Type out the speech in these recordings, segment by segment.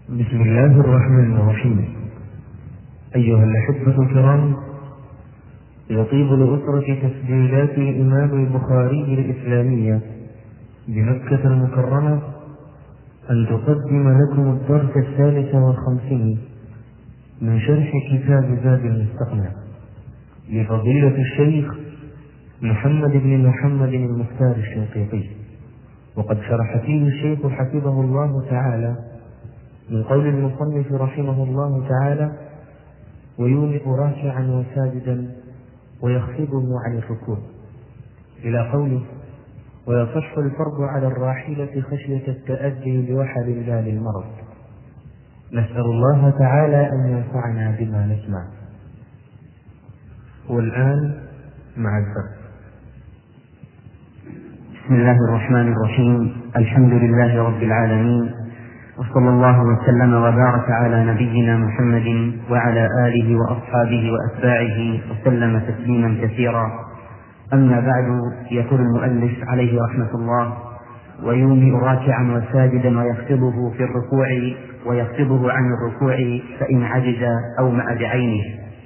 بسم الله الرحمن الرحيم. أيها الأحبة الكرام، يطيب لأسرة تسجيلات الإمام البخاري الإسلامية بمكة المكرمة أن تقدم لكم الدرس 53 من شرح كتاب زاد المستقنع لفضيلة الشيخ محمد بن محمد المختار الشنقيطي، وقد شرح فيه الشيخ حفظه الله تعالى من قول المصنف رحمه الله تعالى: ويومئ راكعا وساجدا ويخفضه عن الركوع، إلى قوله: ويصح الفرض على الراحلة خشية التأذي لوحل ذال المرض. نسأل الله تعالى أن ينفعنا بما نسمع. والآن مع الدرس. بسم الله الرحمن الرحيم. الحمد لله رب العالمين، وصلى الله وسلم وبارك على نبينا محمد وعلى آله وأصحابه وأتباعه وسلم تسليما كثيرا. أما بعد، يقول المؤلف عليه رحمة الله: ويومئ راكعا وساجدا ويخفضه في الركوع ويخفضه عن الركوع فإن عجز أومأ بعينه.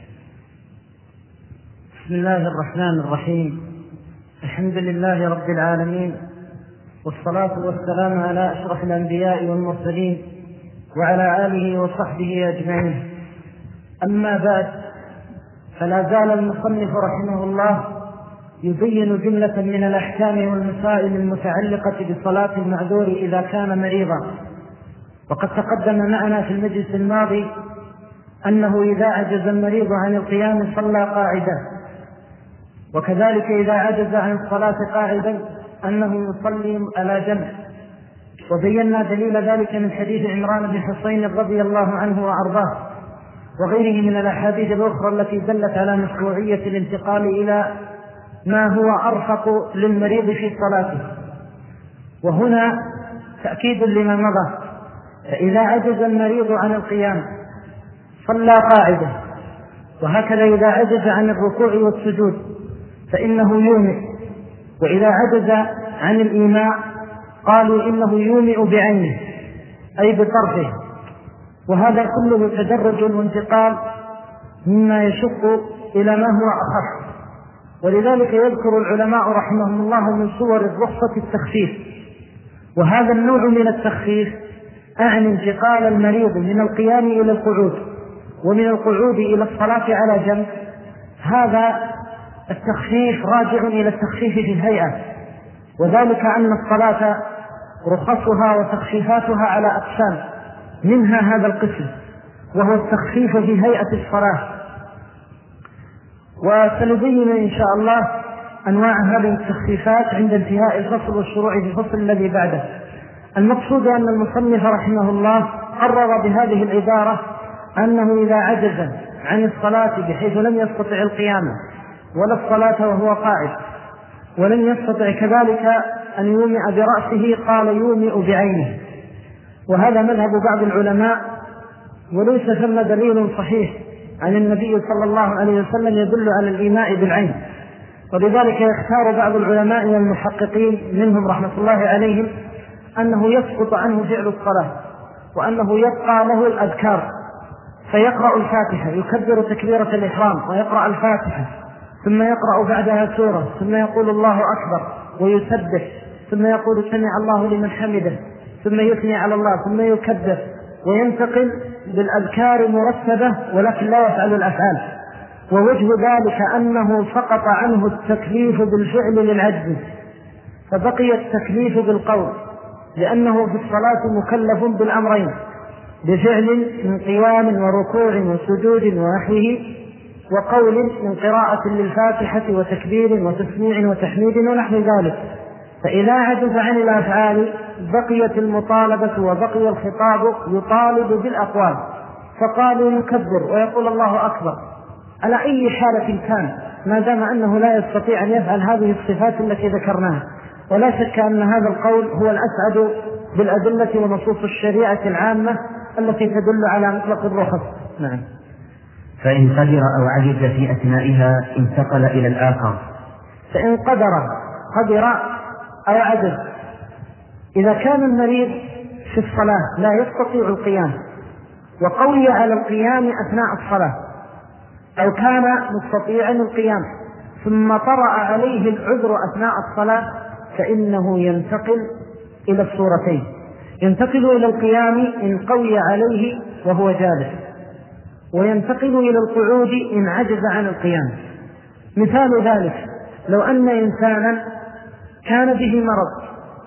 بسم الله الرحمن الرحيم. الحمد لله رب العالمين، والصلاة والسلام على أشرف الأنبياء والمرسلين وعلى آله وصحبه أجمعين. أما بعد، فلا زال المصنف رحمه الله يبين جملة من الأحكام والمسائل المتعلقة بصلاة المعذور إذا كان مريضا. وقد تقدم معنا في المجلس الماضي أنه إذا عجز المريض عن القيام صلى قاعدا، وكذلك إذا عجز عن الصلاة قاعدا أنه يصلي على جنب. وبينا دليل ذلك من حديث عمران بن حسين رضي الله عنه وأرضاه وغيره من الأحاديث الأخرى التي دلت على مشروعية الانتقال إلى ما هو أرفق للمريض في صلاته. وهنا تأكيد لما مضى: فإذا عجز المريض عن القيام صلى قاعدة، وهكذا إذا عجز عن الركوع والسجود فإنه يومئ، وإذا عجز عن الإيماء قالوا إنه يومئ بعينه أي بطرفه. وهذا كله تدرج وانتقال مما يشق إلى ما هو أخف. ولذلك يذكر العلماء رحمهم الله من صور الرخصة التخفيف، وهذا النوع من التخفيف أعني انتقال المريض من القيام إلى القعود ومن القعود إلى الصلاة على جنب. هذا التخفيف راجع إلى التخفيف في الهيئة، وذلك أن الصلاة رخصها وتخفيفاتها على أقسام، منها هذا القسم وهو التخفيف في هيئة الصلاة. وسنبين إن شاء الله أنواع هذه التخفيفات عند انتهاء الفصل والشروع في الفصل الذي بعده. المقصود أن المصنف رحمه الله قرر بهذه العبارة أنه إذا عجز عن الصلاة بحيث لم يستطع القيام ولا الصلاة وهو قاعد، ولم يستطع كذلك أن يومئ برأسه، قال يومئ بعينه. وهذا مذهب بعض العلماء، وليس ثم دليل صحيح عن النبي صلى الله عليه وسلم يدل على الإيماء بالعين. ولذلك يختار بعض العلماء والمحققين منهم رحمة الله عليهم أنه يسقط عنه فعل الصلاة، وأنه يبقى له الأذكار، فيقرأ الفاتحة، يكبر تكبيرة الإحرام ويقرأ الفاتحة، ثم يقرأ بعدها سورة، ثم يقول الله أكبر ويسبح، ثم يقول سمع الله لمن حمده، ثم يثني على الله، ثم يكبر، وينتقل بالأذكار مرتبة ولكن لا يفعل الأفعال. ووجه ذلك أنه سقط عنه التكليف بالفعل للعجز، فبقي التكليف بالقول، لأنه في الصلاة مكلف بالأمرين: بفعل من قيام وركوع وسجود ونحوه، وقول من قراءة للفاتحة وتكبير وتسميع وتحميد ونحو ذلك. فإذا عجز عن الأفعال بقيت المطالبة وبقي الخطاب يطالب بالأقوال، فقالوا يكبر ويقول الله أكبر على أي حالة كان، ما دام أنه لا يستطيع أن يفعل هذه الصفات التي ذكرناها. ولا شك أن هذا القول هو الأسعد بالأدلة ونصوص الشريعة العامة التي تدل على مطلق الرخص. نعم. فإن قدر أو عجز في أثنائها انتقل إلى الآخر. فإن قدر أو عجز، إذا كان المريض في الصلاة لا يستطيع القيام وقوي على القيام أثناء الصلاة أو كان مستطيعا القيام ثم طرأ عليه العذر أثناء الصلاة، فإنه ينتقل إلى الصورتين، ينتقل إلى القيام إن قوي عليه وهو جالس، وينتقل إلى القعود إن عجز عن القيام. مثال ذلك لو أن إنسانا كان به مرض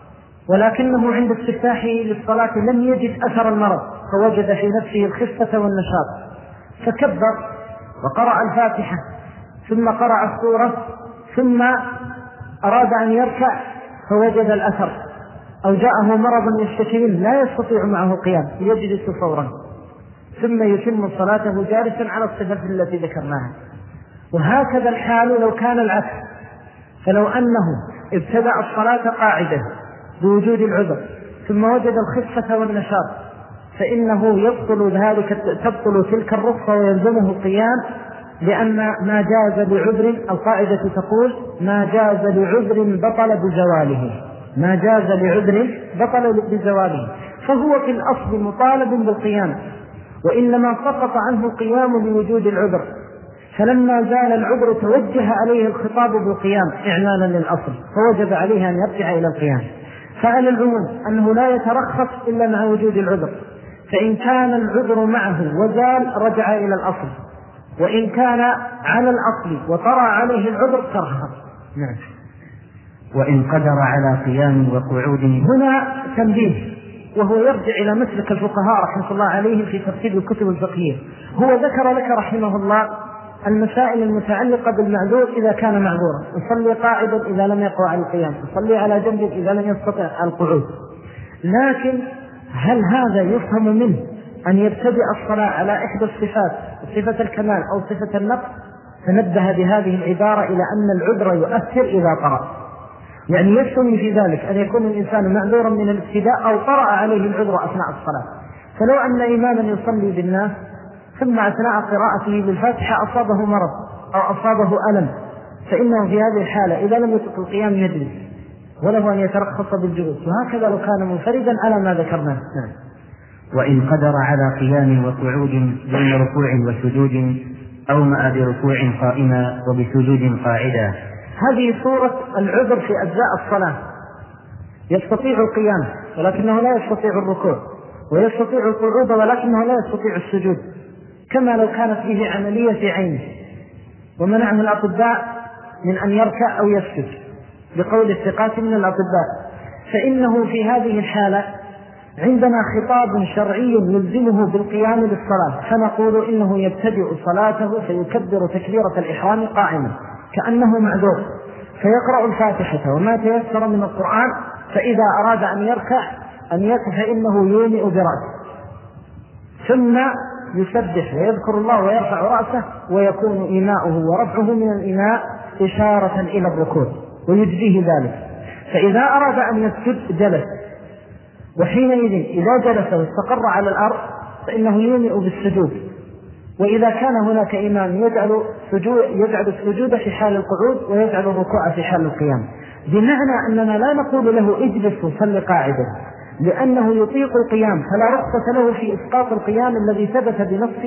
ولكنه عند استفتاحه للصلاة لم يجد أثر المرض، فوجد في نفسه الخفة والنشاط، فكبر وقرأ الفاتحة ثم قرأ السورة ثم أراد أن يركع فوجد الأثر، أو جاءه مرض يشتكي منه لا يستطيع معه القيام يجلس فورا، ثم يتم صلاته جالسا على الصفة التي ذكرناها. وهكذا الحال لو كان العكس، فلو أنه ابتدأ الصلاة قاعدة بوجود العذر ثم وجد الخفة والنشاط، فإنه يبطل ذلك، تبطل تلك الرخصة ويلزمه القيام، لأن ما جاز لعذر، القاعدة تقول ما جاز لعذر بطل بزواله، ما جاز لعذر بطل بزواله، فهو في الأصل مطالب بالقيام، وإنما سقط عنه القيام لوجود العذر، فلما زال العذر توجه عليه الخطاب بالقيام إعلانا للأصل، فوجب عليه أن يرجع إلى القيام. فعلى العموم أنه لا يترخص إلا مع وجود العذر، فإن كان العذر معه وزال رجع إلى الأصل، وإن كان على الأصل وطرأ عليه العذر ترخص. نعم. وإن قدر على قيام وقعود. هنا تنبيه، وهو يرجع إلى مسلك الفقهاء رحمه الله عليهم في ترتيب الكتب الفقهية. هو ذكر لك رحمه الله المسائل المتعلقة بالمعذور إذا كان معذورا، يصلي قاعدا إذا لم يقوى على القيام، يصلي على جنب إذا لم يستطع القعود. لكن هل هذا يفهم منه أن يبتدئ الصلاة على إحدى الصفات، صفة الكمال أو صفة النقص؟ فنبه بهذه العبارة إلى أن العذر يؤثر إذا طرأ، يعني يستوي في ذلك أن يكون الإنسان معذورا من الابتداء أو طرأ عليه العذر أثناء الصلاة. فلو أن إماما يصلي بالناس ثم أثناء قراءته للفاتحة أصابه مرض أو أصابه ألم، فإنه في هذه الحالة إذا لم يطق القيام يجلس، وله أن يترخص بالجلوس، وهكذا لو كان منفردا على ما ذكرناه. وإن قدر على قيام وقعود بين ركوع وسجود أومأ بركوع قائما وبسجود قاعدا. هذه صورة العذر في أجزاء الصلاة، يستطيع القيام ولكنه لا يستطيع الركوع، ويستطيع القعود ولكنه لا يستطيع السجود، كما لو كانت به عملية في عينه ومنعه الأطباء من أن يركع أو يسجد بقول الثقات من الأطباء، فإنه في هذه الحالة عندنا خطاب شرعي يلزمه بالقيام للصلاة، فنقول إنه يبتدئ صلاته فيكبر تكبيرة الإحرام قائما كأنه معذور، فيقرأ الفاتحة وما تيسر من القرآن، فإذا أراد أن يركع فإنه يومئ برأسه ثم يسبح ويذكر الله ويرفع رأسه، ويكون إيماؤه ورفعه من الإيماء إشارة إلى الركوع ويجزيه ذلك. فإذا أراد أن يسجد جلس، وحينئذ إذا جلس واستقر على الأرض فإنه يومئ بالسجود. وإذا كان هناك إمام يجعل السجود في حال القعود ويجعل الركوع في حال القيام، بمعنى أننا لا نقول له اجلس وصل قاعدة، لأنه يطيق القيام فلا رخصة له في إسقاط القيام الذي ثبت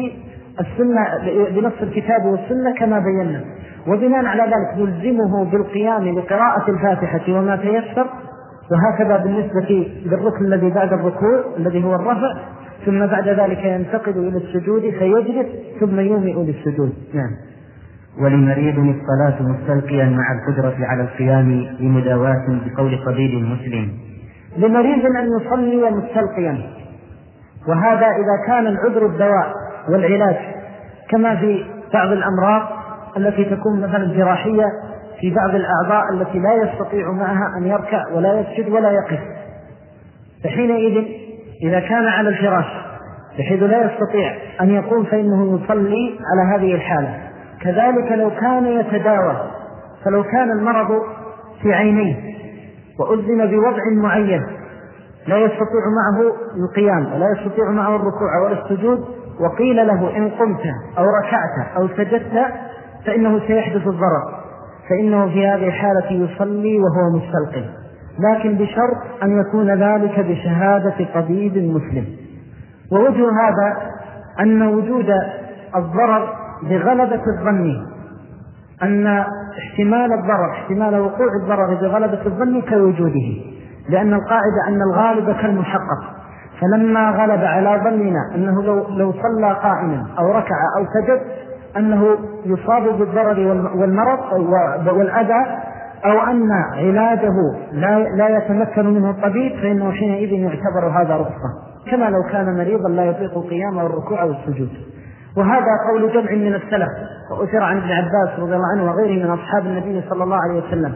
بنص الكتاب والسنة كما بينا. وبناء على ذلك يلزمه بالقيام لقراءة الفاتحة وما تيسر، وهكذا بالنسبة للركن الذي بعد الركوع الذي هو الرفع، ثم بعد ذلك ينتقل إلى السجود فيجلس ثم يومئ للسجود. نعم. ولمريض الصلاة مستلقيا مع القدرة على القيام لمداواة بقول طبيب مسلم. لمريض أن يصلي مستلقيا، وهذا إذا كان العذر الدواء والعلاج، كما في بعض الأمراض التي تكون مثلا جراحية في بعض الأعضاء التي لا يستطيع معها أن يركع ولا يسجد ولا يقف، فحينئذ إذا كان على الفراش بحيث لا يستطيع أن يقوم فإنه يصلي على هذه الحالة. كذلك لو كان يتداوى، فلو كان المرض في عينيه وألزم بوضع معين لا يستطيع معه القيام ولا يستطيع معه الركوع ولا السجود، وقيل له إن قمت أو ركعت أو سجدت فإنه سيحدث الضرر، فإنه في هذه الحالة يصلي وهو مستلقي، لكن بشرط أن يكون ذلك بشهادة طبيب مسلم. ووجه هذا أن وجود الضرر بغلبة الظن، أن احتمال وقوع الضرر بغلبة الظن كوجوده، لأن القاعدة أن الغالب كالمحقق. فلما غلب على ظننا أنه لو صلى قائما أو ركع أو سجد أنه يصاب بالضرر والمرض والأذى، أو أن علاجه لا يتمكن منه الطبيب، فإنه حينئذ يعتبر هذا رخصة، كما لو كان مريضا لا يطيق القيام والركوع والسجود. وهذا قول جمع من السلف، وأثر عن ابن عباس رضي الله عنه وغيره من أصحاب النبي صلى الله عليه وسلم.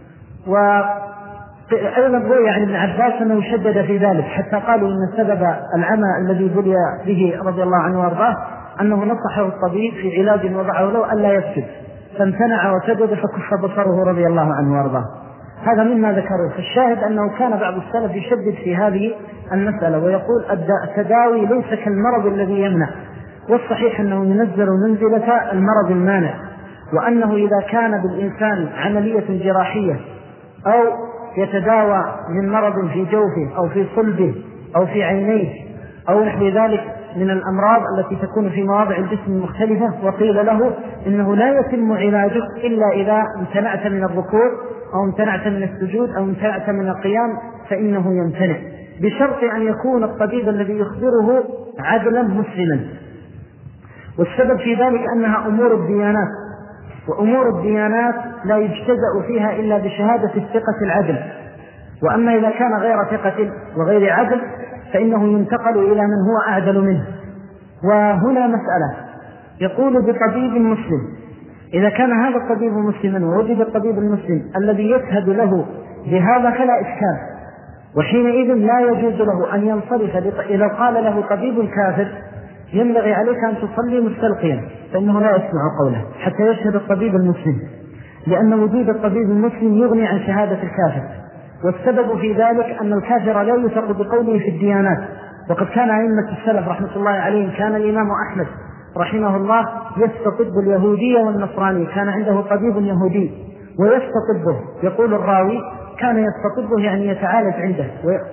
وأيضا روي عن ابن عباس أنه شدد في ذلك، حتى قالوا إن سبب العمى الذي بلي به رضي الله عنه وارضاه أنه نصحه الطبيب في علاج وضعه له ألا يسجد، فامتنع وسجد فكف بصره رضي الله عنه وارضاه. هذا مما ذكره. فالشاهد أنه كان بعض السلف يشدد في هذه المسألة ويقول التداوي ليس كالمرض الذي يمنع، والصحيح أنه ينزل منزلة المرض المانع، وأنه إذا كان بالإنسان عملية جراحية أو يتداوى من مرض في جوفه أو في صلبه أو في عينيه أو نحو ذلك من الأمراض التي تكون في مواضع الجسم المختلفة، وقيل له إنه لا يتم علاجك إلا إذا امتنعت من الركوع أو امتنعت من السجود أو امتنعت من القيام، فإنه يمتنع، بشرط أن يكون الطبيب الذي يخبره عدلا مسلما. والسبب في ذلك أنها أمور الديانات، وأمور الديانات لا يجتزأ فيها إلا بشهادة الثقة العدل، وأما إذا كان غير ثقة وغير عدل فإنه ينتقل إلى من هو أعدل منه. وهنا مسألة، يقول بطبيب مسلم، إذا كان هذا الطبيب مسلما ووجد الطبيب المسلم الذي يشهد له بهذا فلا إشكال، وحينئذ لا يجوز له أن ينصرف. إذا قال له طبيب كافر ينبغي عليك أن تصلي مستلقيا، فإنه لا يسمع قوله حتى يشهد الطبيب المسلم، لأن وجود الطبيب المسلم يغني عن شهادة الكافر. والسبب في ذلك أن الكافر لا يثق بقوله في الديانات، وقد كان أئمة السلف رحمة الله عليهم، كان الإمام أحمد رحمه الله يستطب اليهودية والنصراني، كان عنده طبيب يهودي ويستطبه، يقول الراوي كان يستطبه يعني يتعالج عنده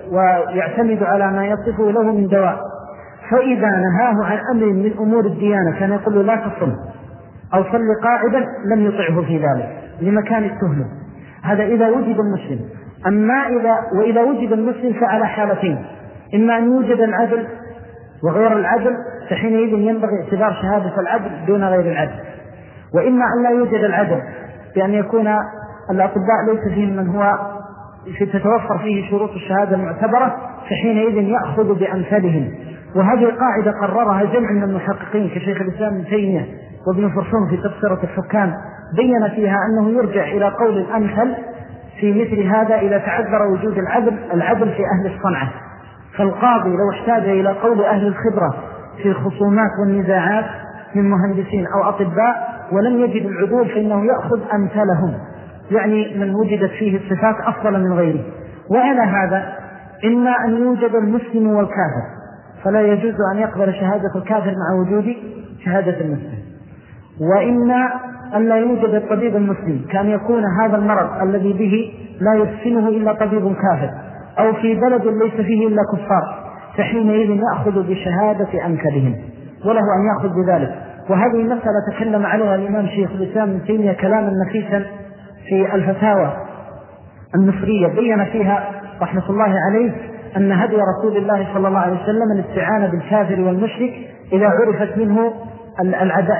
ويعتمد على ما يصفه له من دواء، فإذا نهاه عن أمر من أمور الديانة كان يقول له لا تصل أو صل قاعدا لم يطعه في ذلك لمكان التهمة. هذا إذا وجد المسلم. أما إذا وجد المسلم فعلى حالتين، إما أن يوجد العدل وغير العدل، فحينئذ ينبغي اعتبار شهادة العدل دون غير العدل، وإما أن لا يوجد العدل بأن يكون الأطباء ليس فيهم من هو تتوفر فيه شروط الشهادة المعتبرة، فحينئذ يأخذ بأمثالهم. وهذه قاعدة قررها جمع من المحققين كشيخ الإسلام ابن تيمية وابن فرسون في تفسير الحكام، بين فيها أنه يرجع إلى قول الأمثل في مثل هذا إذا تعذر وجود العدل في أهل الصنعة. فالقاضي لو احتاج إلى قول أهل الخبرة في الخصومات والنزاعات من مهندسين أو أطباء ولم يجد العدول فإنه يأخذ أمثالهم، يعني من وجدت فيه الصفات أفضل من غيره. وعلى هذا إما أن يوجد المسلم والكافر، فلا يجوز أن يقبل شهادة الكافر مع وجود شهادة المسلم، وإما أن لا يوجد الطبيب المسلم، كان يكون هذا المرض الذي به لا يحسنه إلا طبيب كافر، أو في بلد ليس فيه إلا كفار، فحينئذ يأخذ بشهادة أمثلهم وله أن يأخذ بذلك. وهذه المسألة تكلم عليها الإمام شيخ الإسلام ابن تيمية كلاما نفيسا في الفتاوى المصرية، بين فيها رحمة الله عليه أن هدي رسول الله صلى الله عليه وسلم الاستعانة بالكافر والمشرك إذا عرفت منه العداء،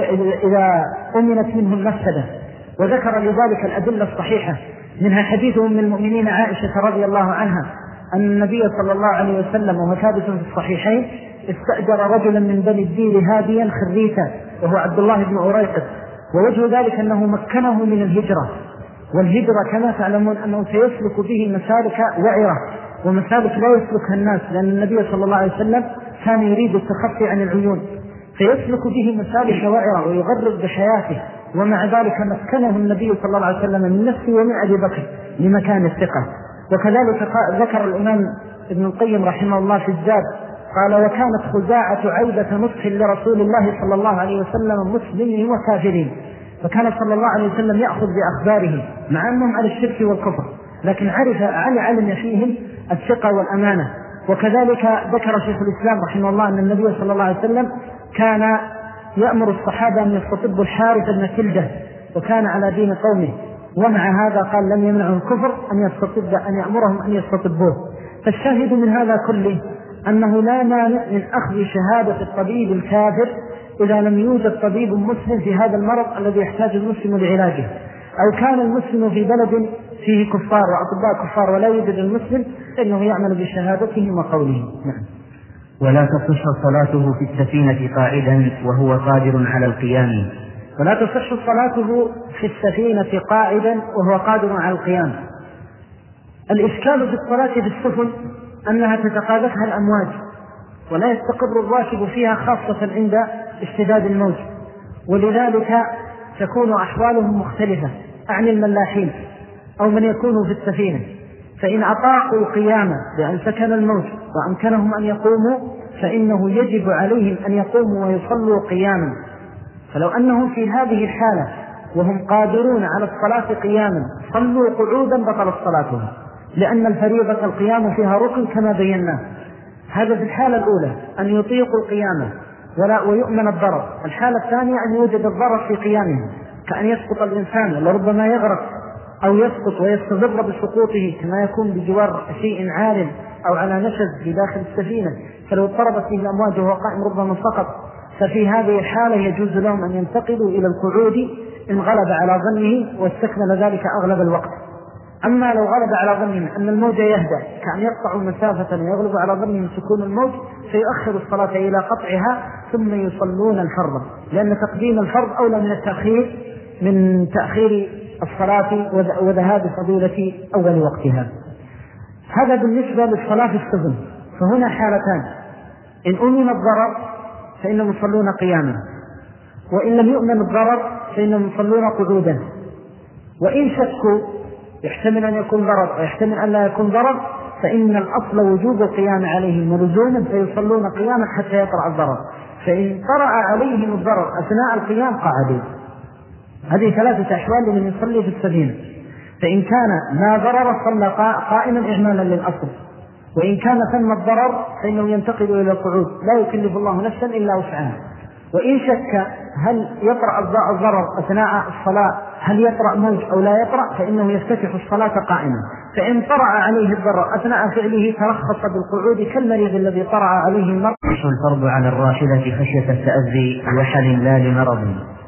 إذا أمنت منه المفسدة، وذكر لذلك الأدلة الصحيحة، منها حديث أم المؤمنين عائشة رضي الله عنها أن النبي صلى الله عليه وسلم وهو ثابت في الصحيحين استأجر رجلا من بني الدير هاديا خريتا وهو عبد الله بن أريقط، ووجه ذلك أنه مكنه من الهجرة، والهجرة كما تعلمون أنه سيسلك به مسالك وعرة ومسالك لا يسلكها الناس، لأن النبي صلى الله عليه وسلم كان يريد التخطي عن العيون، فيسلك به مسالك وعرة ويغرد بحياته، ومع ذلك مكنه النبي صلى الله عليه وسلم من نفسه ومن أبي بكر لمكان الثقة. وكذلك ذكر الإمام ابن القيم رحمه الله في الزاد قال: وكانت خزاعة عيبة نصح لرسول الله صلى الله عليه وسلم مسلمين وكافرين، فكان صلى الله عليه وسلم يأخذ بأخبارهم مع أنهم على الشرك والكفر، لكن علم فيهم الثقة والأمانة، وكذلك ذكر شيخ الإسلام رحمه الله أن النبي صلى الله عليه وسلم كان يأمر الصحابة أن يستطبوا الحارث بن كلدة وكان على دين قومه، ومع هذا قال لم يمنعه الكفر أن يأمرهم أن يستطبوه. فالشاهد من هذا كله أنه لا مانع من أخذ شهادة الطبيب الكافر إذا لم يوجد طبيب مسلم في هذا المرض الذي يحتاج المسلم لعلاجه، أو كان المسلم في بلد فيه كفار وأطباء كفار ولا يوجد المسلم فإنه يعمل بشهادتهم وقولهم. نعم. ولا تصح صلاته في السفينة قاعدا وهو قادر على القيام. ولا تصح صلاته في السفينة قاعدا وهو قادر على القيام. الإشكال في الصلاة في السفن أنها تتقاذفها الأمواج ولا يستقر الراكب فيها خاصة عند اشتداد الموج، ولذلك تكون أحوالهم مختلفة عن الملاحين أو من يكونوا في السفينة. فإن أطاقوا قياما بأن سكن الموج وأمكنهم أن يقوموا فإنه يجب عليهم أن يقوموا ويصلوا قياما. فلو أنهم في هذه الحالة وهم قادرون على الصلاة قياما صلوا قعودا بطلت صلاتهم، لأن الفريضة القيام فيها ركن كما بينا. هذا في الحالة الأولى أن يطيقوا القيام ويؤمن الضرر. الحالة الثانية أن يوجد الضرر في قيامهم، كأن يسقط الإنسان ولربما يغرق أو يسقط ويستضر بسقوطه كما يكون بجوار شيء عال أو على نشز في داخل السفينة، فلو اضطربت فيه الأمواج وهو قائم ربما سقط. ففي هذه الحالة يجوز لهم أن ينتقلوا إلى القعود إن غلب على ظنه واستكمل ذلك أغلب الوقت. أما لو غلب على ظنهم أن الموج يهدأ كأن يقطعوا مسافة ويغلب على ظنهم سكون الموج فيؤخر الصلاة إلى قطعها ثم يصلون الفرض، لأن تقديم الفرض أولى من تأخير الصلاة وذهاب فضيلة أول وقتها. هذا بالنسبة للصلاة في السفن. فهنا حالتان: إن أمن الضرر فإنهم يصلون قياما، وإن لم يؤمن الضرر فإنهم يصلون قعودا. وإن شكوا يحتمل أن يكون ضرر ويحتمل أن لا يكون ضرر فإن الأصل وجوب القيام عليهم ولزوما فيصلون قياما حتى يطرأ الضرر. فإن طرأ عليهم الضرر أثناء القيام قعدوا. هذه ثلاثة أحوال لمن يصلي في السفينة. فإن كان لا ضرر صلى قائما إعمالا للأصل، وإن كان ثم الضرر فإنه ينتقل إلى القعود، لا يكلف الله نفسا إلا وسعها. وإن شك هل يطرأ الضرر أثناء الصلاة، هل يطرأ موج أو لا يطرأ، فإنه يفتتح الصلاة قائما. فإن طرأ عليه الضرر أثناء فعله ترخص بالقعود كالمريض الذي طرأ عليه المرض. الفرض على الراحلة خشية التأذي لوحل لا لمرض.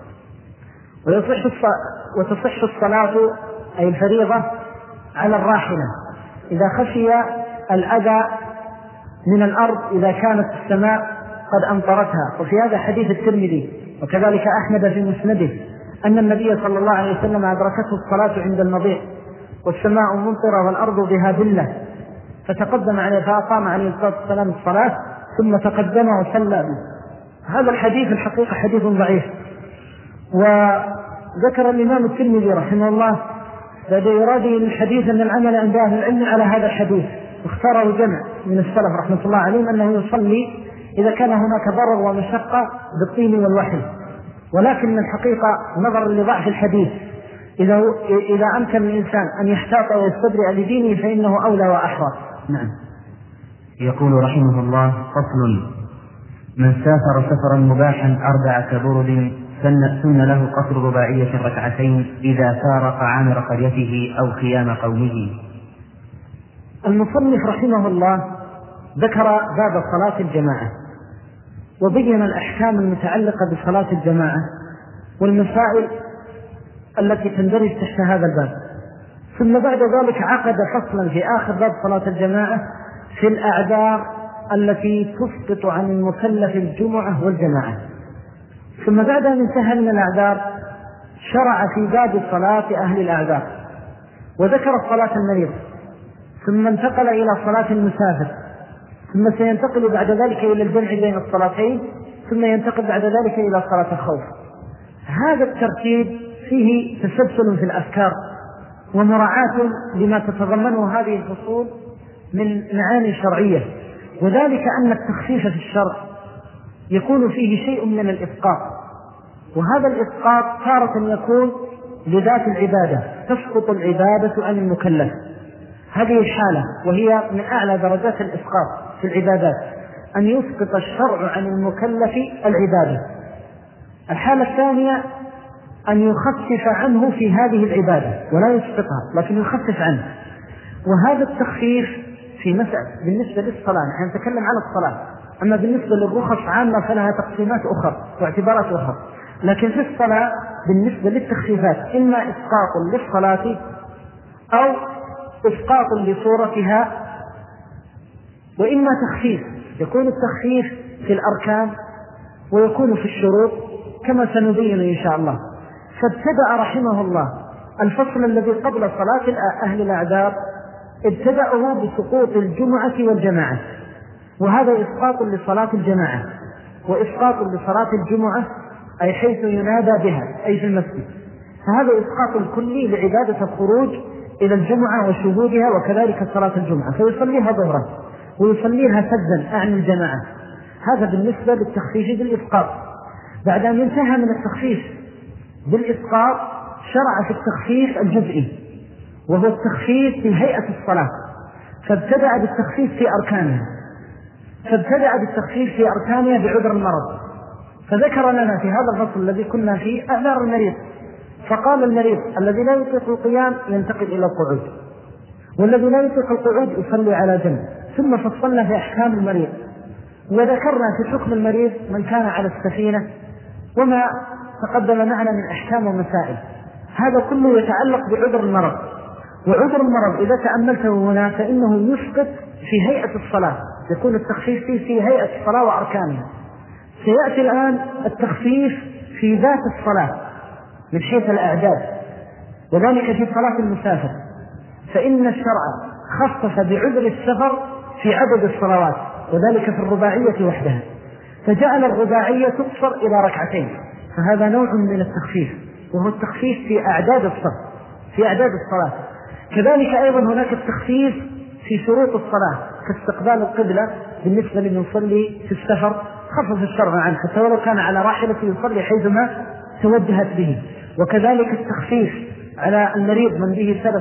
وتصح الصلاة أي الفريضة على الراحلة إذا خشي الأذى من الأرض إذا كانت السماء قد أمطرتها. وفي هذا حديث الترمذي وكذلك أحمد في مسنده أن النبي صلى الله عليه وسلم أدركته الصلاة عند المضيق والسماء ممطرة والأرض بها ذلة، فتقدم عليه فأقام عليه الصلاة والسلام الصلاة ثم تقدم وصلى. هذا الحديث الحقيقة حديث ضعيف. وذكر الإمام الترمذي رحمه الله بعد إراده للحديث أن العمل عند أهل العلم على هذا الحديث، اختاره جمع من السلف رحمة الله عليهم أنه يصلي إذا كان هناك ضرر ومشقة بالطين والوحل. ولكن الحقيقة نظرا لضعف الحديث إذا أمكن الإنسان أن يحتاط ويستبرئ لدينه فإنه أولى وأحرى. نعم. يقول رحمه الله: فصل: من سافر سفرا مباحا 4 برد سن له قصر رباعية ركعتين إذا فارق عامر قريته أو خيام قومه. المصنف رحمه الله ذكر باب صلاة الجماعة وبين الأحكام المتعلقة بصلاة الجماعة والمسائل التي تندرج تحت هذا الباب، ثم بعد ذلك عقد فصلا في آخر باب صلاة الجماعة في الأعذار التي تسقط عن المكلف الجمعة والجماعة. ثم بعد أن انتهى من الأعذار شرع في باب صلاة أهل الأعذار وذكر صلاة المريض، ثم انتقل إلى صلاة المسافر، ثم سينتقل بعد ذلك إلى الجمع بين الصلاتين، ثم ينتقل بعد ذلك إلى صلاة الخوف. هذا الترتيب فيه تسلسل في الأفكار ومراعاة لما تتضمنه هذه الفصول من معاني شرعية، وذلك أن التخفيف في الشرع يكون فيه شيء من الإسقاط، وهذا الإسقاط تارة يكون لذات العبادة، تسقط العبادة عن المكلف. هذه الحالة وهي من أعلى درجات الإسقاط في العبادات، أن يسقط الشرع عن المكلف العبادة. الحالة الثانية أن يخفف عنه في هذه العبادة ولا يسقطها لكن يخفف عنه. وهذا التخفيف في مسألة بالنسبة للصلاة، نحن نتكلم عن الصلاة، أما بالنسبة للرخص عامة فلها تقسيمات أخرى واعتبارات أخرى. لكن في الصلاة بالنسبة للتخفيفات إما إسقاط للصلاة أو إسقاط لصورتها، وإما تخفيف. يكون التخفيف في الأركان ويكون في الشروط كما سنبين إن شاء الله. فابتدأ رحمه الله الفصل الذي قبل صلاة أهل الأعذار ابتدأه بسقوط الجمعة والجماعة، وهذا إسقاط لصلاة الجماعة وإسقاط لصلاة الجمعة أي حيث ينادى بها أي في المسجد. فهذا إسقاط الكلي لعبادة الخروج إلى الجمعة وشهودها، وكذلك صلاة الجمعة فيصليها ظهرا ويصليها سجدا عن الجماعة. هذا بالنسبة للتخفيف بالإسقاط. بعد أن انتهى من التخفيف بالإسقاط شرع في التخفيف الجزئي، وهو التخفيف في هيئة الصلاة. فابتدأ بالتخفيف في أركانها بعذر المرض. فذكر لنا في هذا الفصل الذي كنا فيه أعذار المريض، فقال المريض الذي لا يطيق القيام ينتقل إلى القعود، والذي لا يطيق القعود يصلي على جنب. ثم فصلنا في أحكام المريض، وذكرنا في حكم المريض من كان على السفينة وما تقدم معنا من أحكام ومسائل. هذا كله يتعلق بعذر المرض. وعذر المرض إذا تأملته هنا فإنه يسقط في هيئة الصلاة، يكون التخفيف في هيئة الصلاة وأركانها. سيأتي الآن التخفيف في ذات الصلاة من حيث الأعداد، وذلك في صلاة المسافر، فإن الشرع خصص بعذر السفر في عدد الصلوات، وذلك في الرباعية وحدها، فجعل الرباعية تقصر إلى ركعتين. فهذا نوع من التخفيف، وهو التخفيف في أعداد الصلاة. كذلك أيضا هناك التخفيف في شروط الصلاة كاستقبال القبلة بالنسبة لمن يصلي في السفر، خفف الشرع عنه حتى ولو كان على راحلة يصلي حيثما توجهت به. وكذلك التخفيف على المريض من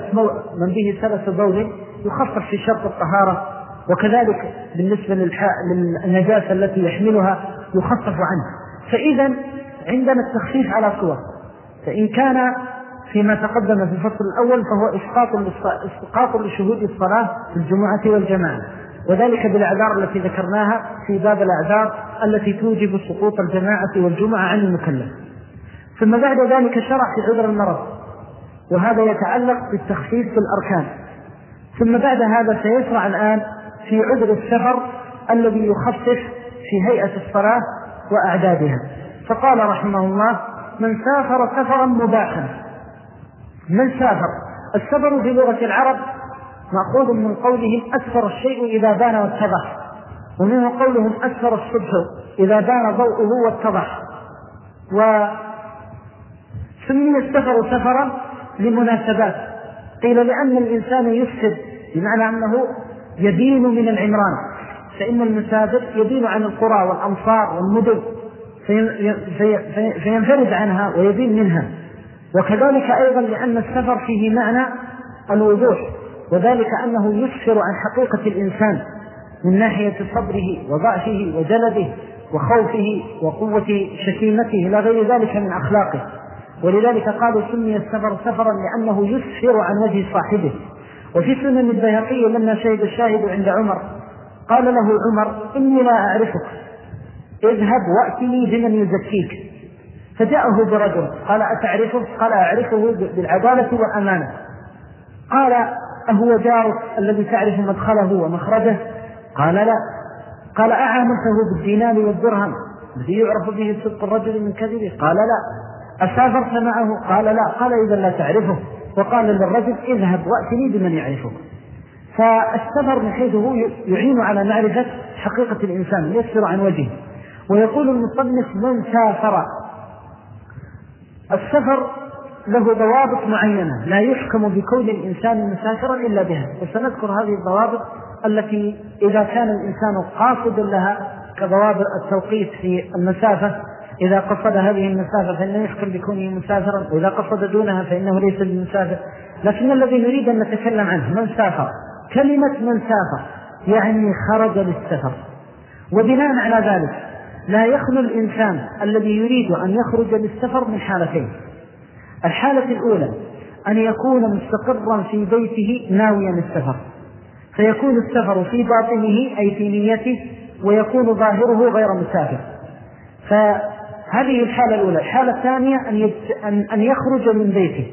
به سلس بول يخفف في شرط الطهارة، وكذلك بالنسبة للنجاسة التي يحملها يخفف عنه. فإذا عندنا التخفيف على صور، فإن كان فيما تقدم في الفصل الأول فهو إسقاط لشهود الصلاة في الجمعة والجماعة، وذلك بالأعذار التي ذكرناها في باب الأعذار التي توجب سقوط الجماعة والجمعة عن المكلف. ثم بعد ذلك شرع في عذر المرض، وهذا يتعلق بالتخفيف في الأركان. ثم بعد هذا سيشرع الآن في عذر السفر الذي يخفف في هيئة الصلاة وأعدادها. فقال رحمه الله: من سافر سفرا مباحا. من سافر، السفر في لغة العرب مأخوذ من قولهم أسفر الشيء إذا بان واتضح، ومنه قولهم أسفر الصبح إذا بان ضوءه واتضح. وسمي السفر سفرا لمناسبات، قيل لأن الإنسان يسفر بمعنى أنه يدين من العمران، فإن المسافر يدين عن القرى والأمصار والمدن فينفرد عنها ويدين منها. وكذلك أيضا لأن السفر فيه معنى الوضوح، وذلك أنه يسفر عن حقيقة الإنسان من ناحية صبره وضعفه وجلده وخوفه وقوة شكيمته إلى غير ذلك من أخلاقه. ولذلك قالوا سمي السفر سفرا لأنه يسفر عن وجه صاحبه. وفي سنن البيهقي لما شهد الشاهد عند عمر قال له عمر: إني لا أعرفك، اذهب وأتني بمن يزكيك. فجاءه برجل قال: أتعرفه؟ قال: أعرفه بالعدالة والأمانة. قال: أهو جارك الذي تعرف مدخله ومخرجه؟ قال: لا. قال: أعاملته بالدينار والدرهم الذي يعرف به صدق الرجل من كذبه؟ قال: لا. أسافرت معه؟ قال: لا. قال: إذا لا تعرفه. وقال للرجل: اذهب وأتني بمن يعرفك. فالسفر من حيث هو يعين على معرفة حقيقة الإنسان، يسفر عن وجهه. ويقول المصنف: من سافر. السفر له ضوابط معينة لا يحكم بكون الإنسان مسافرا إلا بها، وسنذكر هذه الضوابط التي إذا كان الإنسان قاصد لها كضوابط التوقيت في المسافة، إذا قصد هذه المسافة فإنه يحكم بكونه مسافرا، وإذا قصد دونها فإنه ليس بمسافر. لكن الذي نريد أن نتكلم عنه من سافر. كلمة من سافر يعني خرج للسفر. وبناء على ذلك لا يخلو الإنسان الذي يريد أن يخرج للسفر من حالتين. الحالة الأولى أن يكون مستقرا في بيته ناويا للسفر، فيكون السفر في باطنه أي في نيته، ويكون ظاهره غير مسافر. فهذه الحالة الأولى. الحالة الثانية أن يخرج من بيته.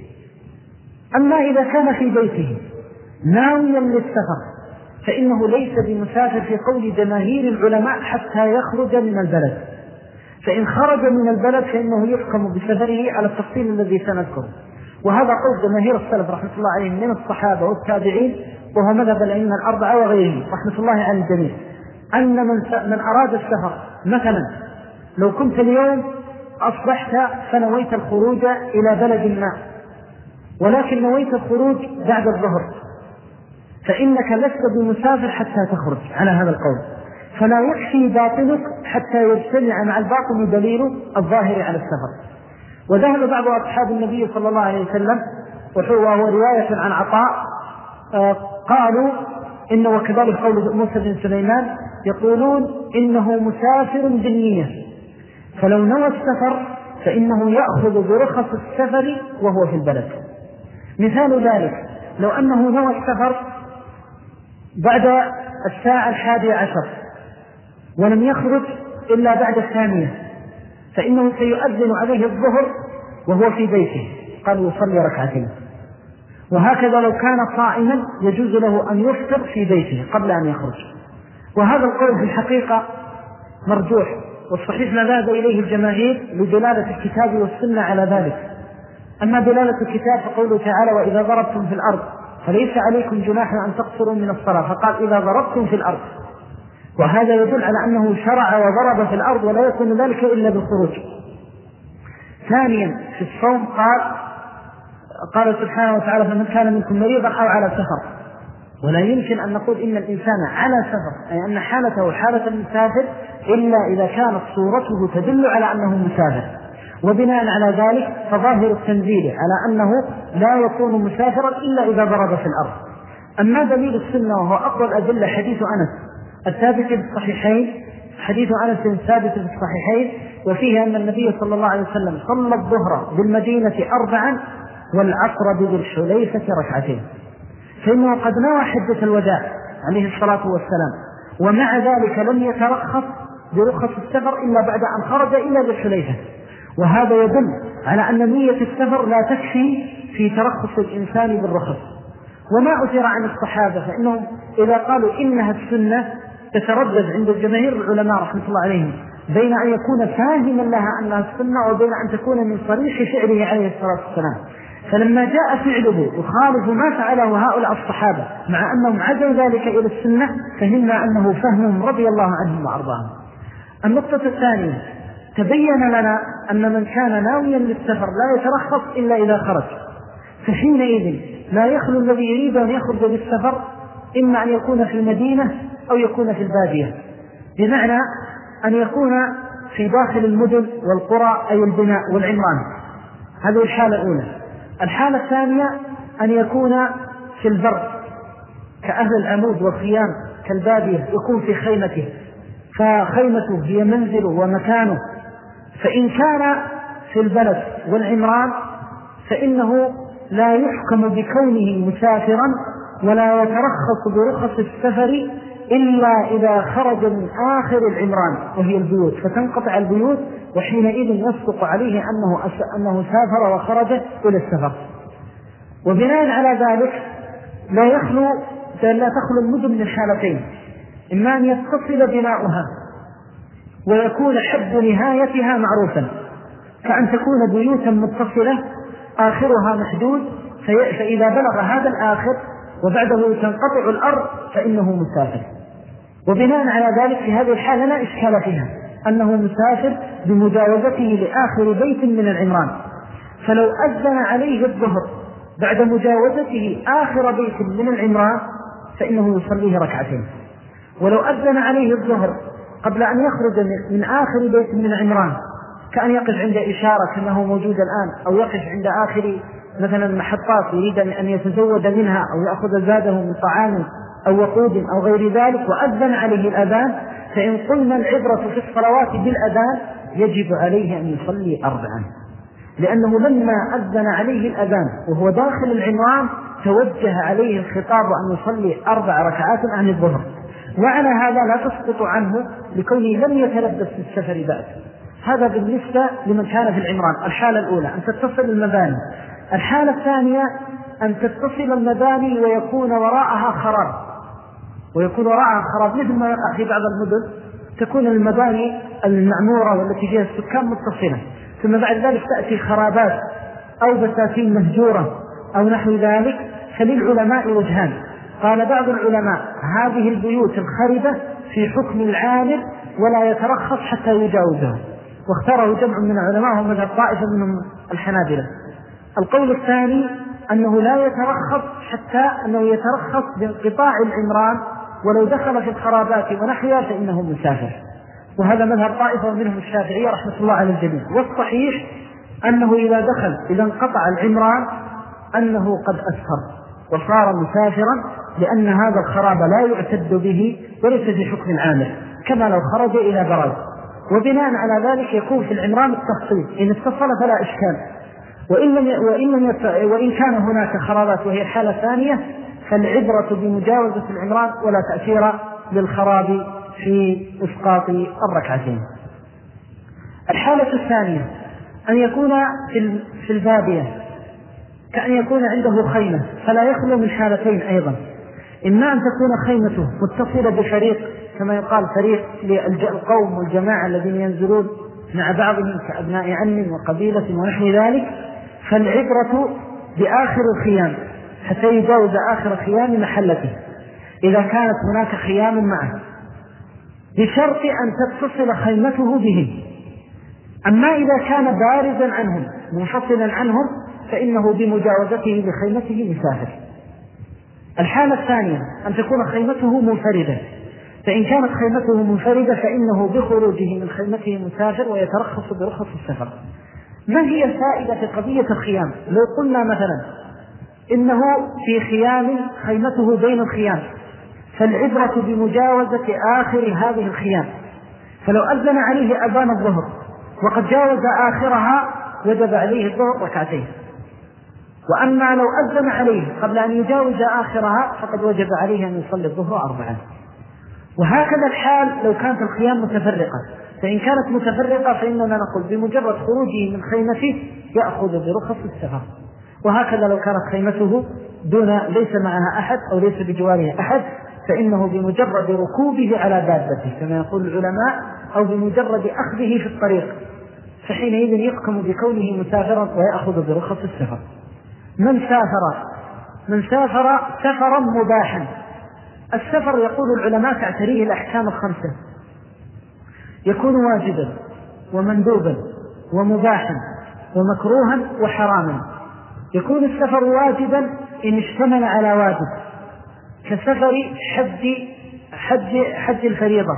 أما إذا كان في بيته ناويا للسفر فإنه ليس بمسافر في قول جماهير العلماء حتى يخرج من البلد. فإن خرج من البلد فإنه يحكم بسفره على التفصيل الذي سنذكره، وهذا قول جماهير السلف رحمة الله عليهم من الصحابة والتابعين، وهو مذهب الأئمة الأربعة وغيرهم رحمة الله على الجميع، أن من أراد السفر مثلا لو كنت اليوم أصبحت فنويت الخروج إلى بلد ما، ولكن نويت الخروج بعد الظهر، فإنك لست بمسافر حتى تخرج على هذا القول. فلا يكفي باطنك حتى يجتمع مع الباطن دليل الظاهر على السفر. وذهب بعض أصحاب النبي صلى الله عليه وسلم، وهو رواية عن عطاء، قالوا إنه، وكذلك قول موسى بن سليمان، يقولون إنه مسافر بالنية، فلو نوى السفر فإنه يأخذ برخص السفر وهو في البلد. مثال ذلك لو أنه نوى السفر بعد 11:00 ولم يخرج إلا بعد 2:00، فإنه سيؤذن عليه الظهر وهو في بيته، قال يصلي ركعتين. وهكذا لو كان صائما يجوز له أن يفطر في بيته قبل أن يخرج. وهذا القول في الحقيقة مرجوح، والصحيح ما ذهب إليه الجماهير لدلالة الكتاب والسنة على ذلك. أما دلالة الكتاب فقوله تعالى: وإذا ضربتم في الأرض فليس عليكم جناح أن تقصروا من الصلاة، فقال إذا ضربتم في الأرض، وهذا يدل على أنه شرع وضرب في الأرض، ولا يكون ذلك إلا بالخروج. ثانيا في الصوم قال سبحانه وتعالى: فمن كان منكم مريضا أو على سفر. ولا يمكن أن نقول إن الإنسان على سفر، أي أن حالته حالة المسافر، إلا إذا كانت صورته تدل على أنه مسافر. وبناء على ذلك فظاهر التنزيل على أنه لا يكون مسافرا إلا إذا ضرب في الأرض. أما دليل السنة وهو أقوى الأدلة حديث أنس الثابت في الصحيحين، حديث أنس ثابت في الصحيحين، وفيه أن النبي صلى الله عليه وسلم صلى الظهر بالمدينة 4 والعصر بذي الحليفة 2، فإنه قد نوى حجة الوداع عليه الصلاة والسلام، ومع ذلك لم يترخص برخص السفر إلا بعد أن خرج إلى ذي الحليفة. وهذا يدل على أن نية السفر لا تكفي في ترخص الإنسان بالرخص. وما أثر عن الصحابة فإنهم إذا قالوا إنها السنة تتردد عند الجماهير العلماء رحمة الله عليهم بين أن يكون فاهما لها أنها السنة وبين أن تكون من صريح فعله عليه الصلاة والسلام. فلما جاء فعله يخالف ما فعله هؤلاء الصحابة مع أنهم عزوا ذلك إلى السنة، فهمنا أنه فهم رضي الله عنهم وأرضاهم. النقطة الثانية: تبين لنا أن من كان ناويا للسفر لا يترخص إلا إذا خرج، فحينئذ لا يخلو الذي يريد أن يخرج للسفر إما أن يكون في المدينة أو يكون في البادية، بمعنى أن يكون في داخل المدن والقرى أي البناء والعمران. هذه الحالة الأولى. الحالة الثانية أن يكون في البر كأهل العمود والخيام كالبادية، يكون في خيمته، فخيمته هي منزله ومكانه. فإن كان في البلد والعمران فإنه لا يحكم بكونه مسافرا ولا يترخص برخص السفر إلا إذا خرج من آخر العمران وهي البيوت، فتنقطع البيوت، وحينئذ يصدق عليه أنه سافر وخرج إلى السفر. وبناء على ذلك لا تخلو المدن من حالتين: إما أن يتصل بناؤها ويكون حد نهايتها معروفا، كأن تكون بيوتا متصلة آخرها محدود، فإذا بلغ هذا الآخر وبعده تنقطع الأرض فإنه مسافر. وبناء على ذلك في هذه الحالة لا إشكال فيها أنه مسافر بمجاوزته لآخر بيت من العمران. فلو أذن عليه الظهر بعد مجاوزته آخر بيت من العمران فإنه يصليه 2، ولو أذن عليه الظهر قبل أن يخرج من آخر بيت من العمران، كأن يقف عند إشارة كأنه موجود الآن، أو يقف عند آخر مثلا محطات يريد أن يتزود منها أو يأخذ زاده من طعام أو وقود أو غير ذلك وأذن عليه الأذان، فإن قلنا العبرة في الصلوات بالأذان يجب عليه أن يصلي 4، لأنه لما أذن عليه الأذان وهو داخل العمران توجه عليه الخطاب أن يصلي 4 ركعات عن الظهر، وعلى هذا لا تسقط عنه لكونه لم يتلبس بالسفر بعد. هذا بالنسبة لمن كان في العمران. الحالة الأولى أن تتصل المباني. الحالة الثانية أن تتصل المباني ويكون وراءها خراب مثل ما يقع في بعض المدن، تكون المباني المعمورة والتي فيها السكان متصلة، ثم بعد ذلك تأتي خرابات أو بساتين مهجورة أو نحو ذلك. فللعلماء وجهان. قال بعض العلماء هذه البيوت الخربة في حكم العامل ولا يترخص حتى يجاوزها، واختاره جمع من العلماء هم مذهب طائفة منهم الحنابلة. القول الثاني أنه لا يترخص حتى أنه يترخص بانقطاع العمران، ولو دخل في الخرابات ونحوها فإنه مسافر، وهذا مذهب طائفة منهم الشافعية رحمة الله على الجميع. والصحيح أنه إذا انقطع العمران أنه قد أسفر وصار مسافرا، لأن هذا الخراب لا يعتد به وليس في حكم العامل كما لو خرج إلى برد. وبناء على ذلك يكون في العمران التفصيل، إن اتصل فلا إشكال، وإن كان هناك خرابات وهي حالة ثانية فالعبرة بمجاوزة العمران ولا تأثير للخراب في إسقاط الركعتين. الحالة الثانية أن يكون في البادية كأن يكون عنده خيمة، فلا يخلو من حالتين أيضا: إما أن تكون خيمته متصلة بفريق كما يقال فريق للقوم والجماعة الذين ينزلون مع بعضهم كأبناء عم وقبيلة ونحو ذلك، فالعبرة بآخر الخيام حتى يجاوز آخر خيام محلته إذا كانت هناك خيام معه، بشرط أن تتصل خيمته به. أما إذا كان بارزا عنهم منفصلا عنهم فإنه بمجاوزته لخيمته مسافر. الحالة الثانية أن تكون خيمته منفردة، فإن كانت خيمته منفردة فإنه بخروجه من خيمته مسافر ويترخص برخص السفر. ما هي الفائدة في قضية الخيام؟ لو قلنا مثلا إنه في خيام خيمته بين الخيام فالعبرة بمجاوزة آخر هذه الخيام، فلو أذن عليه أذان الظهر وقد جاوز آخرها وجب عليه الظهر ركعتين، وأما لو أذن عليه قبل أن يجاوز آخرها فقد وجب عليه أن يصلي الظهر 4. وهكذا الحال لو كانت الخيام متفرقة، فإن كانت متفرقة فإننا نقول بمجرد خروجه من خيمته يأخذ برخص السفر. وهكذا لو كانت خيمته ليس معها أحد أو ليس بجواره أحد فإنه بمجرد ركوبه على دابته كما يقول العلماء أو بمجرد أخذه في الطريق فحينئذ يحكم بكونه مسافرا ويأخذ برخص السفر. من سافر سفرا مباحا. السفر يقول العلماء تعتريه الأحكام 5: يكون واجبا ومندوبا ومباحا ومكروها وحراما. يكون السفر واجبا إن اشتمل على واجب كسفر حج الفريضة،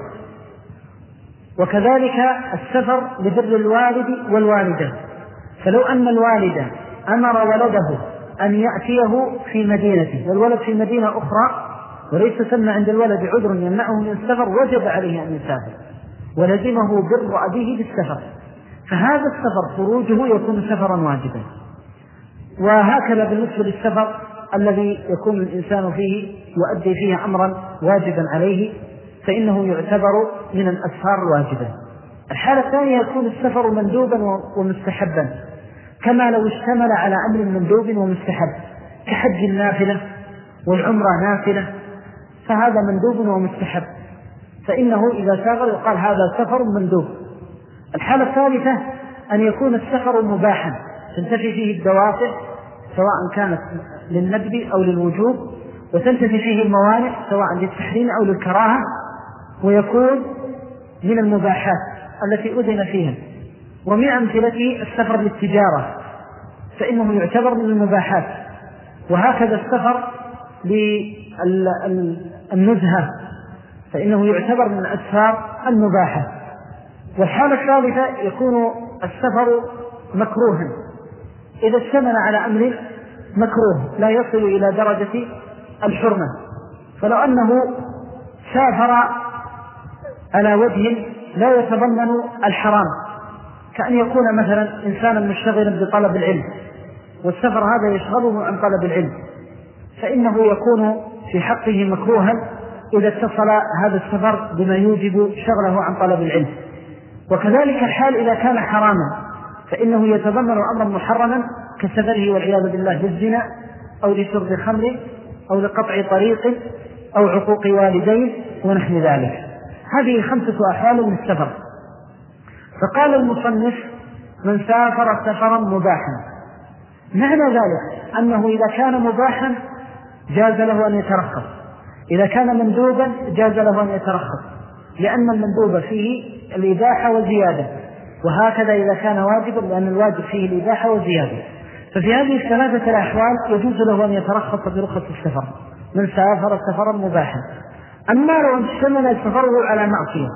وكذلك السفر لبر الوالد والوالدة. فلو أن الوالد أمر ولده أن يأتيه في مدينته والولد في مدينة أخرى وليس ثم عند الولد عذر يمنعه من السفر وجب عليه أن يسافر ولزمه بر أبيه بالسفر، فهذا السفر خروجه يكون سفرا واجبا. وهكذا بالنسبة للسفر الذي يكون الإنسان فيه يؤدي فيه أمرا واجبا عليه فإنه يعتبر من الأسفار الواجبة. الحالة الثانية يكون السفر مندوبا ومستحبا، كما لو اشتمل على أمر مندوب ومستحب كحج النافلة والعمرة نافلة، فهذا مندوب ومستحب، فإنه إذا سافر يقال هذا سفر مندوب. الحالة الثالثة أن يكون السفر مباحا تنتفي فيه الدوافع سواء كانت للندب أو للوجوب، وتنتفي فيه الموانع سواء للتحريم أو للكراهة، ويكون من المباحات التي أذن فيها. ومن أمثلته السفر للتجارة فإنه يعتبر من المباحات، وهكذا السفر للنزهة فإنه يعتبر من الأسفار المباحة. والحالة الثالثة يكون السفر مكروها، إذا اشتمل على أمر مكروه لا يصل إلى درجة الحرمة. فلو أنه سافر على وجه لا يتضمن الحرام، كأن يكون مثلا إنسانا مشتغلا بطلب العلم والسفر هذا يشغله عن طلب العلم، فإنه يكون في حقه مكروها إذا اتصل هذا السفر بما يوجب شغله عن طلب العلم. وكذلك الحال إذا كان حراما فإنه يتضمن أمرا محرما كسفره والعياذ بالله للزنا أو لشرب خمر أو لقطع طريق أو عقوق والدين ونحو ذلك. هذه 5 أحوال من السفر. فقال المصنف: من سافر سفرا مباحا. معنى ذلك أنه إذا كان مباحا جاز له أن يترخص، إذا كان مندوبا جاز له أن يترخص، لأن المندوب فيه الإباحة والزيادة، وهكذا إذا كان واجبا لأن الواجب فيه الإباحة والزيادة. ففي هذه 3 الأحوال يجوز له أن يترخص برخص السفر من سافر سفرا مباحا. أما لو اشتمل سفره على معصية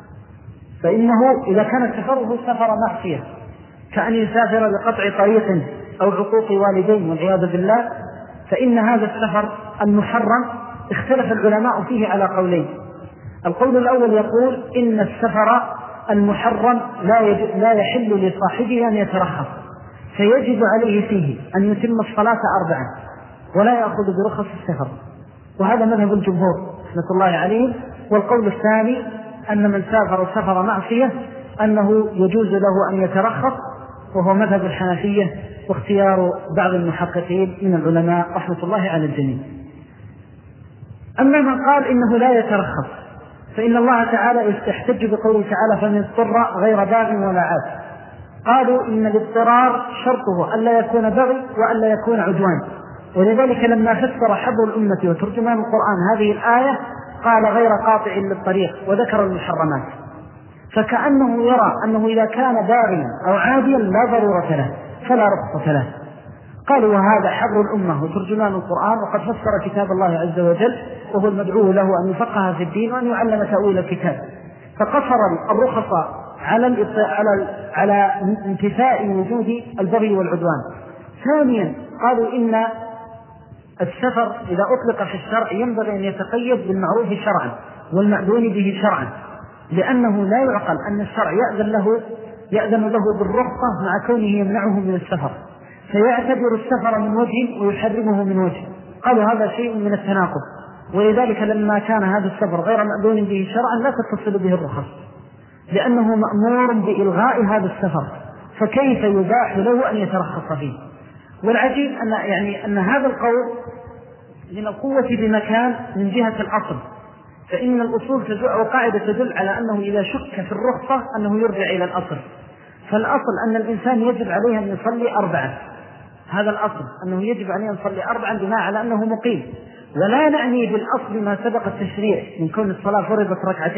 فإنه إذا كان سفره سفر معصية كأن يسافر لقطع طريق أو عقوق والدين والعياذ بالله، فإن هذا السفر المحرم اختلف العلماء فيه على قولين. القول الأول يقول إن السفر المحرم لا يحل لصاحبه أن يترخص، فيجب عليه فيه أن يتم الصلاة 4 ولا يأخذ برخص السفر، وهذا مذهب الجمهور رحمة الله عليهم. والقول الثاني أن من سافر سفر معصية أنه يجوز له أن يترخص، وهو مذهب الحنفية واختيار بعض المحققين من العلماء رحمة الله على الجميع. أما من قال إنه لا يترخص فإن الله تعالى يحتج بقوله تعالى: فمن اضطر غير باغ ولا عاد. قالوا إن الاضطرار شرطه ألا يكون بغي وألا يكون عدوان، ولذلك لما فسر حبر الأمة وترجمان القرآن هذه الآية قال: غير قاطع للطريق، وذكر المحرمات. فكأنه يرى أنه إذا كان باغيا أو عاديا لا ضرورة له فلا رخصة له. قالوا: وهذا حبر الأمة وترجمان القرآن، وقد فسر كتاب الله عز وجل، وهو المدعو له أن يفقه في الدين وأن يعلم تأويل الكتاب، فقصر الرخص على انتفاء وجود البغي والعدوان. ثانيا قالوا إن السفر إذا أطلق في الشرع ينبغي أن يتقيد بالمعروف شرعا والمأذون به شرعا، لأنه لا يعقل أن الشرع يأذن له بالرخصة مع كونه يمنعه من السفر، فيعتبر السفر من وجه ويحرمه من وجه. قالوا هذا شيء من التناقض، ولذلك لما كان هذا السفر غير مأذون به شرعا لا تتصل به الرخص، لأنه مأمور بإلغاء هذا السفر، فكيف يباح له أن يترخص فيه؟ والعجيب أن هذا القول من القوة بمكان من جهة الأصل، فإن الأصول وقاعدة تدل على أنه إذا شك في الرخصة أنه يرجع إلى الأصل. فالأصل أن الإنسان يجب عليه أن يصلي 4، هذا الأصل أنه يجب عليه أن يصلي 4 بناء على أنه مقيم، ولا نعني بالأصل ما سبق التشريع من كون الصلاة فرضت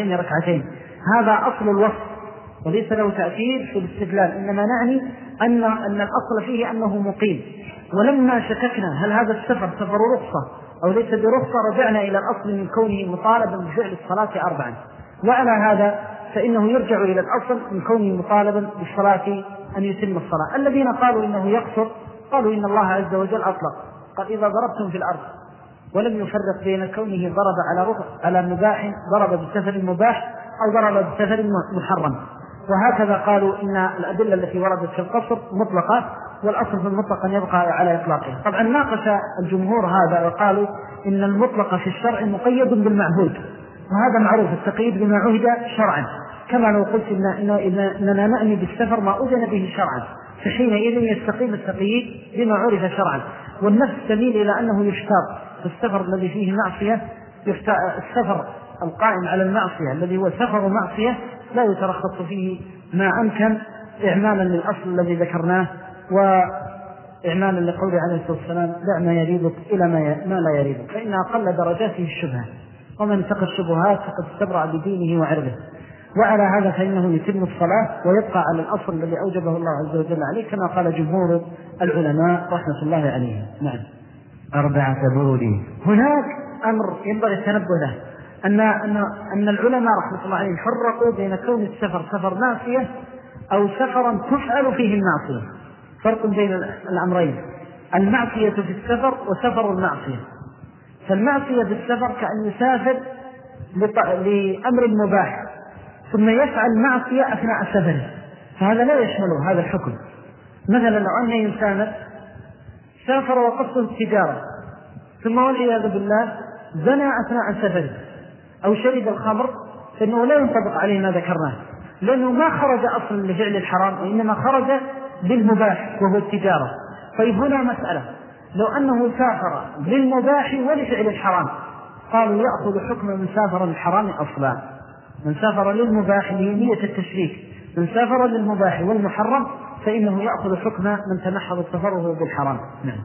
2 هذا أصل الوصف وليس له تأثير في الاستدلال، إنما نعني أن الأصل فيه أنه مقيم. ولما شككنا هل هذا السفر سفر رخصة أو ليس برخصة رجعنا إلى الأصل من كونه مطالبا بفعل الصلاة 4، وعلى هذا فإنه يرجع إلى الأصل من كونه مطالبا بالصلاة أن يتم الصلاة. الذين قالوا إنه يقصر قالوا إن الله عز وجل أطلق، قال: إذا ضربتم في الأرض، ولم يفرق بين كونه ضرب على مباح، ضرب بسفر مباح أو ضرب بسفر محرم. وهكذا قالوا إن الأدلة التي وردت في القصر مطلقة، والأصل في المطلق أن يبقى على إطلاقه. طبعا ناقش الجمهور هذا وقالوا إن المطلق في الشرع مقيد بالمعهود، وهذا معروف، التقييد بما عهد شرعا، كما لو قلت إننا نعني بالسفر ما أذن به شرعا، فحينئذ يستقيم التقييد بما عرف شرعا. والنفس تميل إلى أنه يشتاط في السفر الذي فيه معصية، السفر القائم على المعصية الذي هو سفر معصية لا يترخص فيه ما أمكن، إعمالا للأصل الذي ذكرناه وإعمالا لقوله عليه الصلاة والسلام: دع ما يريبك إلى ما لا يريبك، فإن أقل درجاته الشبهة، ومن اتقى الشبهات فقد استبرأ بدينه وعرضه. وعلى هذا فإنه يتم الصلاة ويبقى على الأصل الذي أوجبه الله عز وجل عليه، كما قال جمهور العلماء رحمة الله عليهم. نعم. 4 برود. هناك أمر ينبغي التنبه له، أن العلماء رحمة الله عليهم فرقوا بين كون السفر سفر معصية أو سفرا تفعل فيه المعصية. فرق بين الأمرين: المعصية في السفر وسفر المعصية. فالمعصية بالسفر كأن يسافر لأمر مباح ثم يفعل معصية أثناء سفره، فهذا لا يشمله هذا الحكم. مثلا لو أن إنسانا سافر وقصده التجارة ثم والعياذ بالله زنى أثناء سفره أو شرب الخمر، فإنه لا ينطبق عليه ما ذكرناه، لأنه ما خرج أصلا لفعل الحرام وإنما خرج بالمباح وهو التجارة. طيب هنا مسألة: لو أنه سافر للمباح ولفعل الحرام، قالوا يأخذ حكم من سافر للحرام أصلا. من سافر للمباح لنية التشريك، من سافر للمباح والمحرم فإنه يأخذ حكم من تنحض سفره بالحرام. نعم.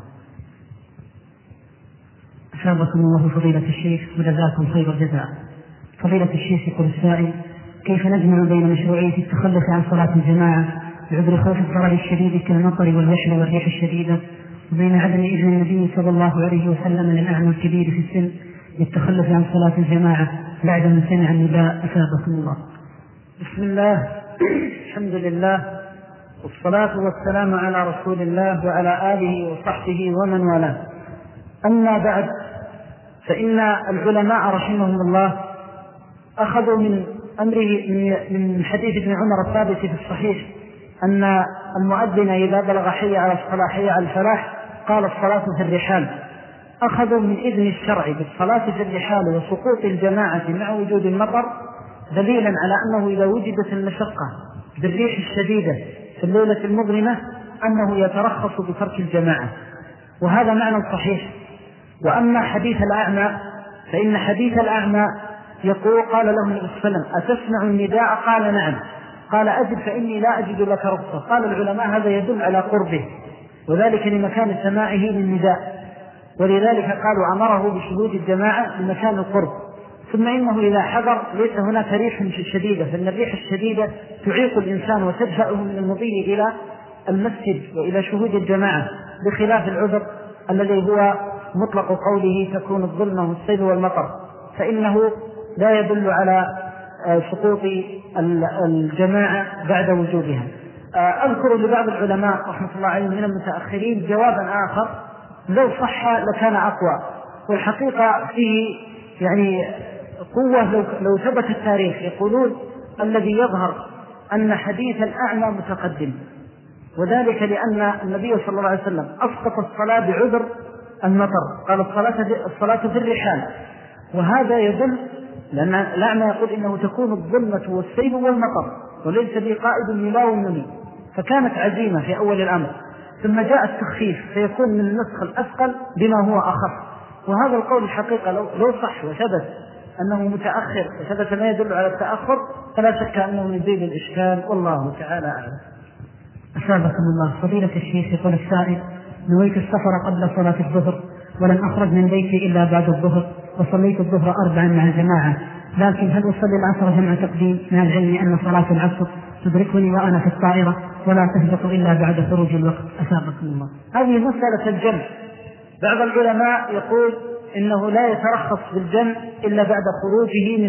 أثابكم الله فضيلة الشيخ وجزاكم خير الجزاء. فضيلة الشيخ يقول السائل: كيف نجمع بين مشروعية التخلف عن صلاة الجماعة بعذر خوف الضرر الشديد كالمطر والوحل والريح الشديدة، وبين عدم إذن النبي صلى الله عليه وسلم للأعمى الكبير في السن للتخلف عن صلاة الجماعة بعد من سمع النداء؟ أثابكم الله. بسم الله، الحمد لله، والصلاة والسلام على رسول الله وعلى آله وصحبه ومن والاه. أما بعد، فإن العلماء رحمهم الله أخذوا من أمره من حديث ابن عمر الثابت في الصحيح أن المؤذن إذا بلغ حي على الصلاة حي على الفلاح قال الصلاة في الرحال. أخذوا من إذن الشرع بالصلاة في الرحال وسقوط الجماعة مع وجود المطر دليلا على أنه إذا وجدت المشقة بالريح الشديدة في الليلة المظلمة أنه يترخص بترك الجماعة، وهذا معنى صحيح. وأما حديث الأعمى فإن حديث الأعمى يقول: قال له النبي صلى الله عليه وسلم: أتسمع النداء؟ قال: نعم. قال: أجب فإني لا أجد لك رخصة. قال العلماء: هذا يدل على قربه، وذلك لمكان سماعه للنداء، ولذلك قالوا أمره بشهود الجماعة لمكان القرب. ثم إنه إذا حضر ليس هناك ريح شديدة، فإن الريح الشديدة تعيق الإنسان وتدفعه من المضي إلى المسجد وإلى شهود الجماعة، بخلاف العذر الذي هو مطلق قوله تكون الظلمة والسيل والمطر، فإنه لا يدل على سقوط الجماعة بعد وجودها. أذكر لبعض العلماء رحمة الله عليهم من المتأخرين جوابا آخر لو صح لكان أقوى، والحقيقة فيه يعني قوة لو ثبت التاريخ. يقولون: الذي يظهر أن حديث الأعمى متقدم، وذلك لأن النبي صلى الله عليه وسلم أسقط الصلاة بعذر المطر، قال الصلاة في الرحال، وهذا يدل لأن الأعمى يقول إنه تكون الظلمة والسيل والمطر وليس لي قائد يلاومني، فكانت عزيمة في أول الأمر، ثم جاء التخفيف فيكون من النسخ الأثقل بما هو أخف. وهذا القول الحقيقة لو صح وثبت أنه متأخر وثبت ما يدل على التأخر فلا شك أنه يزيد الإشكال، والله تعالى أعلم. أثابكم الله. فضيلة الشيخ يقول السائل: نويت السفر قبل صلاة الظهر ولم أخرج من بيتي إلا بعد الظهر، وصليت الظهر 4 مع الجماعة، لكن هل أصلي العصر جمع تقديم مع العلم أن صلاة العصر تدركني وأنا في الطائرة ولا تهبط إلا بعد خروج الوقت؟ أثابكم الله. هذه مسألة الجمع. بعض العلماء يقول إنه لا يترخص بالجمع إلا بعد خروجه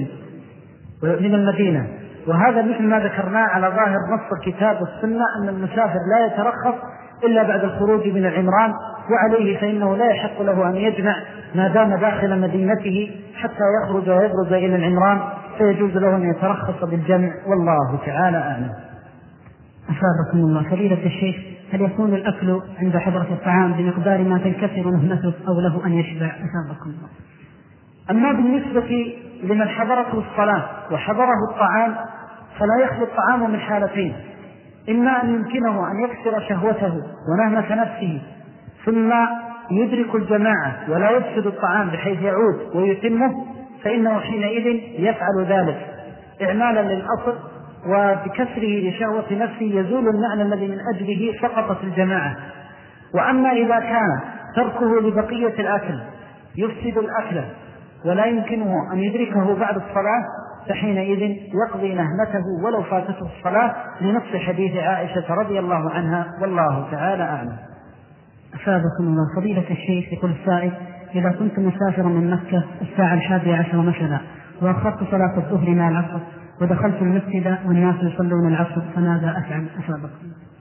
من المدينة، وهذا مثل ما ذكرناه على ظاهر نص الكتاب والسنة أن المسافر لا يترخص إلا بعد الخروج من العمران، وعليه فإنه لا يحق له أن يجمع ما دام داخل مدينته حتى يخرج ويبرز إلى العمران، فيجوز له أن يترخص بالجمع، والله تعالى أعلم. أثابكم الله. فضيلة الشيخ: هل يكون الأكل عند حضرة الطعام بمقدار ما تنكسر نهمته أو له أن يشبع؟ أثابكم الله. أما بالنسبة لمن حضرته الصلاة وحضره الطعام فلا يخلو الطعام من حالتين: إما أن يمكنه أن يكسر شهوته ونهمة نفسه ثم يدرك الجماعة ولا يفسد الطعام بحيث يعود ويتمه، فإنه حينئذ يفعل ذلك إعمالا للأصل، وبكسره لشهوة نفسه يزول المعنى الذي من أجله سقطت الجماعة. وأما إذا كان تركه لبقية الأكل يفسد الأكل ولا يمكنه أن يدركه بعد الصلاة، فحينئذ يقضي نهمته ولو فاتته الصلاة، لنص حديث عائشة رضي الله عنها، والله تعالى أعلم. أثابكم الله. فضيلة الشيخ يقول السائل: إذا كنت مسافرا من مكة الساعة 11 مثلا وأخرت صلاة الظهر مع العصر ودخلت المسجد والناس يصلون العصر، فماذا أفعل؟ أثابكم الله.